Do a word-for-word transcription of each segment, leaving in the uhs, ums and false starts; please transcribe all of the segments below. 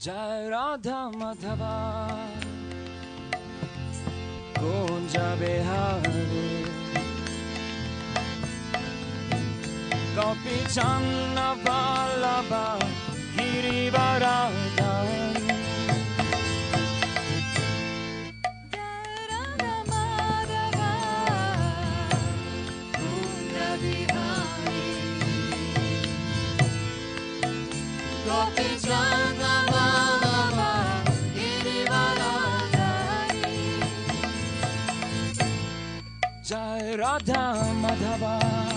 Jai Radha Madhava Kunj Bihari Gopi Chand Vallabh Girivardhari Jai Radha Madhava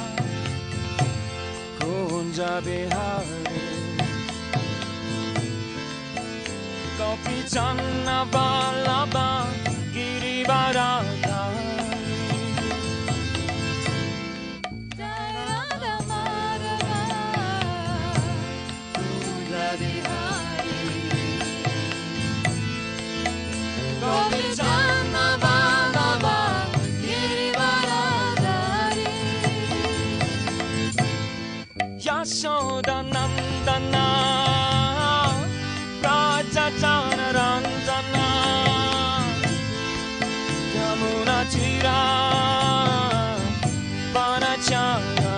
Kunj Bihari Gopi Chand Vallabh Girivardhari Yashoda Nandana Raja Jana Ranjana Yamuna Tira Vanachari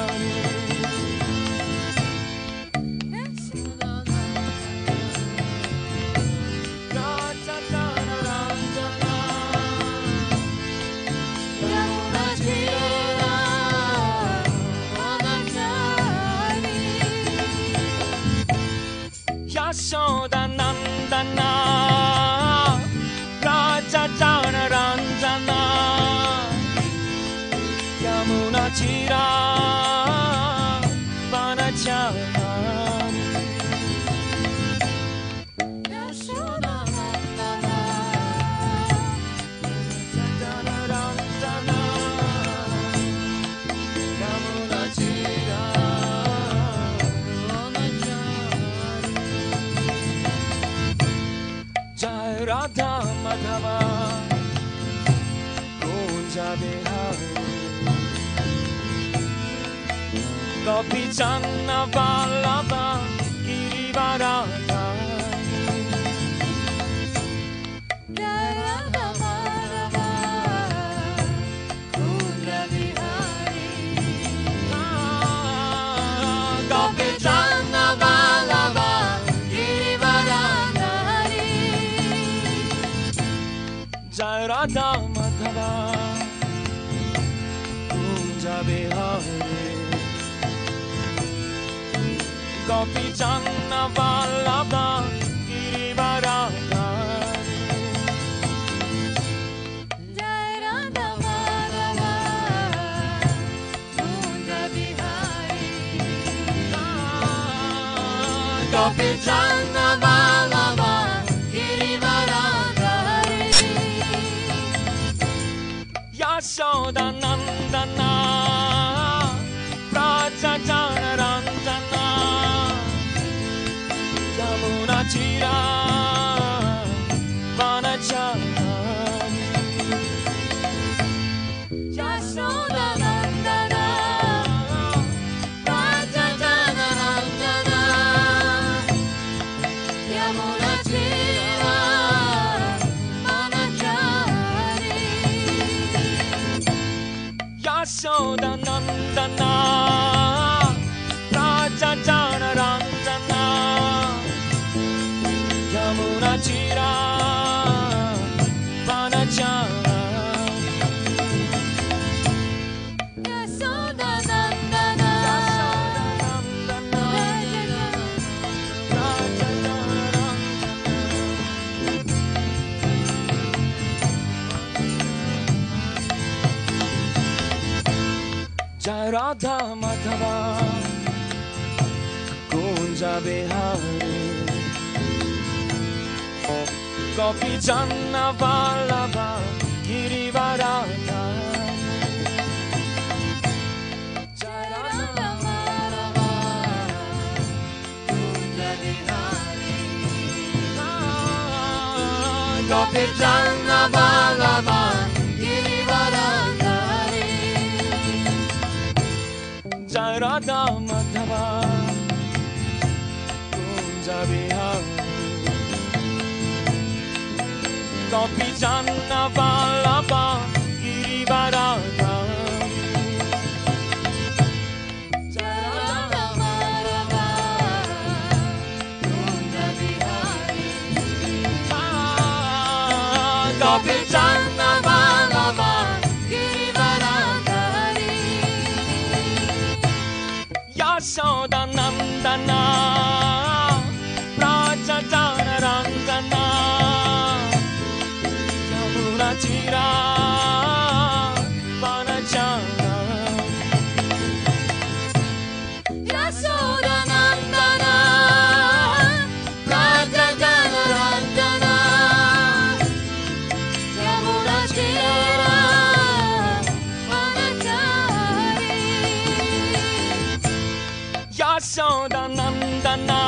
Raja Jana Ranjana Yamuna Tira Yashoda Nandana Raja Jana Ranjana Yamuna Tira Vanachari Yashoda Nandana Jana Ranjana Yamuna Tira Jai Radha Madhava Kunja Bihari Gopi Chanda Vallabha Girivaradhari Jai Radha Madhava Kunja Bihari Gopi Chanda Vallabha Jai Radha Madhava Kunja Bihari Gopi Chanda Vallabha Girivaradhari Jai Radha Madhava Kunja Bihari Gopi Chanda Vallabha Yashoda Nandana Raja Jana Ranjana Yamuna Tira Vanachari Yashoda Nandana Raja Jana Ranjana Yamuna Tira Yashoda Nandana Raja Jana Ranjana Yamuna Tira Vanachari Yashoda Nandana Raja Jana Jai Radha Madhava Kunja Bihari Gopi Chanda Vallabha Girivaradhari Jai Radha Madhava Kunja Bihari Gopi Chanda Vallabha Girivaradhari Jai Radha Madhava Kunja Bihari Gopi Janna Vallabha Girivaradhari Jai Radha Madhava Kunja Bihari Gopi Janna Vallabha Girivaradhari Yashoda Nandana Rajajana Ranjana Yamuna Tira Vanachana Yashoda Nandana Rajajana Ranjana Yamuna Tira Vanachari Yashoda Nandana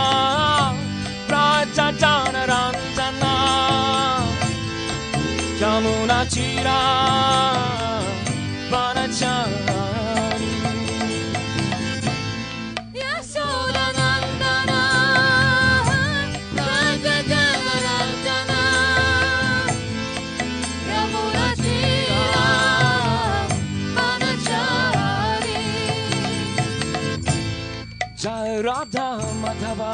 Rajajana Ranjana Yamuna Tira Vanachari Yashoda Nandana Rajajana Ranjana Yamuna Tira Vanachari Jai Radha Madhava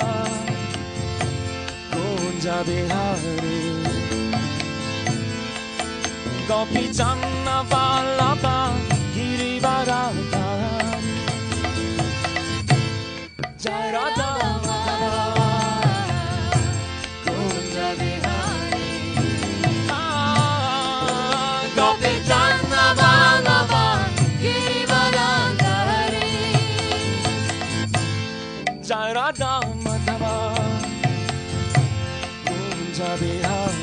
Kunja Bihari Gopi Janna Vallabha Girivaradhari Jai Radha Madhava Kunja Bihari Gopi Janna Vallabha Girivaradhari Jai Radha Madhava Kunja Bihari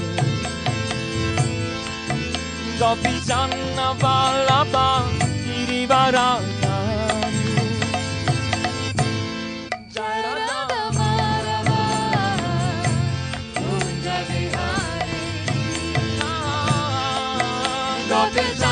Gopi Janna Vallabha Girivaradhari Jai Radha Madhava Kunja Bihari Gopi